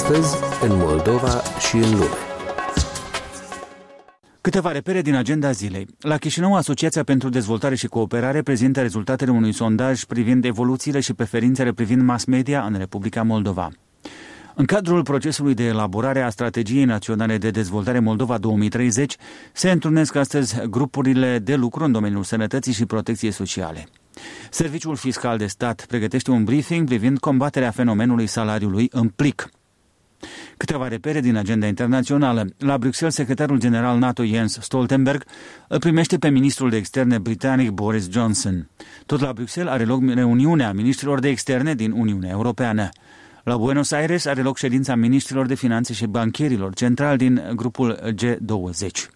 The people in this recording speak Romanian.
Astăzi, în Moldova și în lume. Câteva repere din agenda zilei. La Chișinău, Asociația pentru Dezvoltare și Cooperare prezintă rezultatele unui sondaj privind evoluțiile și preferințele privind mass media în Republica Moldova. În cadrul procesului de elaborare a Strategiei Naționale de Dezvoltare Moldova 2030, se întrunesc astăzi grupurile de lucru în domeniul sănătății și protecției sociale. Serviciul Fiscal de Stat pregătește un briefing privind combaterea fenomenului salariului în plic. Câteva repere din agenda internațională. La Bruxelles, secretarul general NATO Jens Stoltenberg îl primește pe ministrul de externe britanic Boris Johnson. Tot la Bruxelles are loc reuniunea ministrilor de externe din Uniunea Europeană. La Buenos Aires are loc ședința ministrilor de finanțe și bancherilor centrali din grupul G20.